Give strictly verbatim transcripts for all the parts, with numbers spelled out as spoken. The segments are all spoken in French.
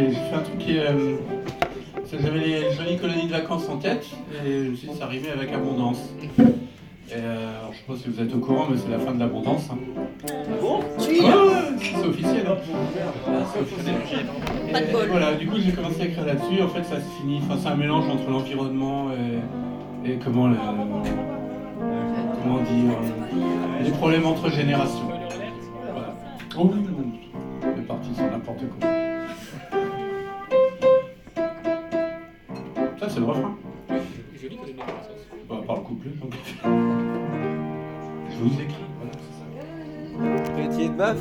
j'ai fait un truc qui est... Euh, j'avais les jolies colonies de vacances en tête, et je me suis dit ça rimait avec abondance. Et euh, alors, je sais pas si vous êtes au courant, mais c'est la fin de l'abondance. Hein. Bon, oui, ah ouais, c'est officiel. Hein. Ah, c'est officiel. Et, pas de bol. Voilà, du coup j'ai commencé à écrire là-dessus. En fait, ça se finit. Enfin, c'est un mélange entre l'environnement et, et comment, le, comment dire, les problèmes entre générations. Voilà. Oh oui, on est parti sur n'importe quoi. Ça, c'est le refrain. Joli que les mélanges. Bah, par le couplet, donc. Je vous écris, voilà, c'est ça. Petit baf.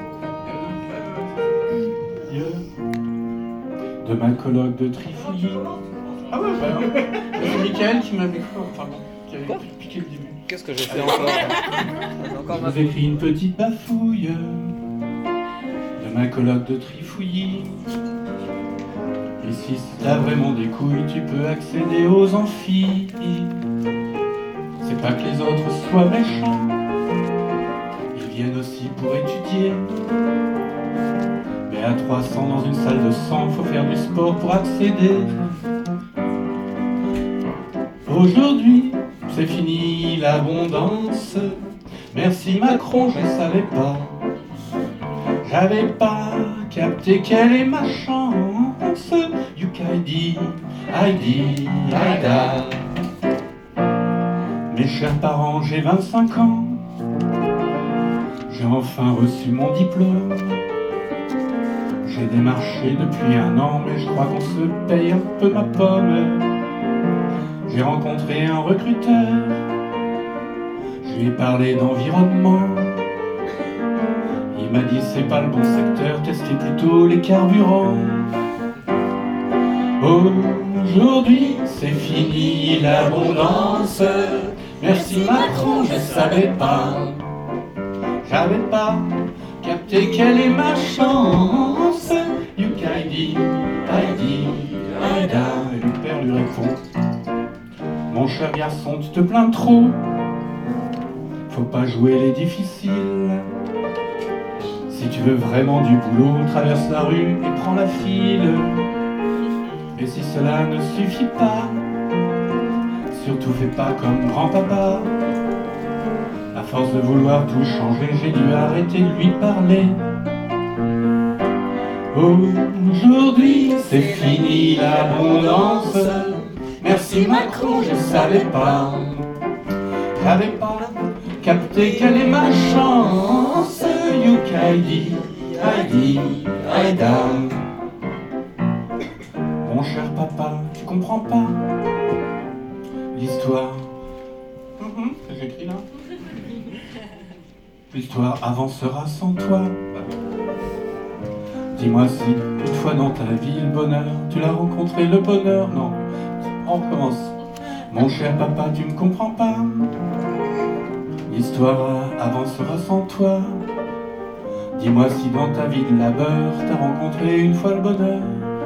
De ma coloc de Trifouillis. Ah ouais, bah, c'est Michael qui m'a mis enfin, qui avait piqué le début. Qu'est-ce que j'ai fait encore? J'ai encore Je ma vous écris une petite bafouille de ma coloc de Trifouillis. Ici, si t'as vraiment des couilles, tu peux accéder aux amphis. C'est pas que les autres soient méchants, ils viennent aussi pour étudier. Mais à trois cents dans une salle de sang, faut faire du sport pour accéder. Aujourd'hui, c'est fini l'abondance. Merci Macron, je savais pas. J'avais pas capté quelle est ma chance. Yukaidi, Heidi, Aïda. Mes chers parents, j'ai vingt-cinq ans. J'ai enfin reçu mon diplôme. J'ai démarché depuis un an, mais je crois qu'on se paye un peu ma pomme. J'ai rencontré un recruteur. Je lui ai parlé d'environnement. Il m'a dit c'est pas le bon secteur, testez plutôt les carburants. Aujourd'hui c'est fini l'abondance. Merci Macron, je savais pas. J'avais pas capté quelle est ma chance. Yukaidi, Heidi, Aïda. Et le père lui répond: mon cher garçon, tu te plains trop. Faut pas jouer les difficiles. Si tu veux vraiment du boulot, traverse la rue et prends la file. Et si cela ne suffit pas, surtout fais pas comme grand-papa. À force de vouloir tout changer, j'ai dû arrêter de lui parler. Aujourd'hui, c'est fini l'abondance. Merci Macron, je savais pas. J'avais pas capté quelle est ma chance. Yukaidi, Heidi, Aïda. Mon cher papa, tu comprends pas l'histoire mm-hmm, que j'écris là. L'histoire avancera sans toi. Dis-moi si, une fois dans ta vie, le bonheur, tu l'as rencontré, le bonheur. Non, on recommence. Mon cher papa, tu me comprends pas. L'histoire avancera sans toi. Dis-moi si dans ta vie de labeur, t'as rencontré une fois le bonheur.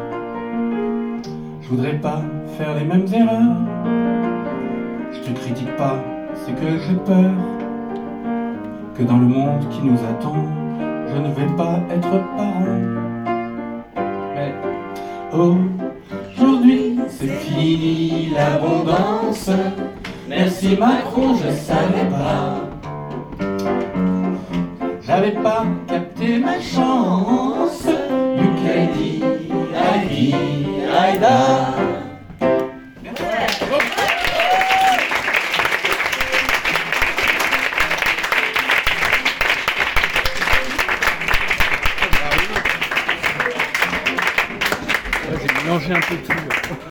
Je voudrais pas faire les mêmes erreurs. Je te critique pas, c'est que j'ai peur que dans le monde qui nous attend, je ne vais pas être parent. Mais aujourd'hui, c'est fini l'abondance. Merci Macron, je savais pas. J'avais pas capté ma chance. Yukaidi, Heidi, Aïda. J'ai mélangé un peu tout.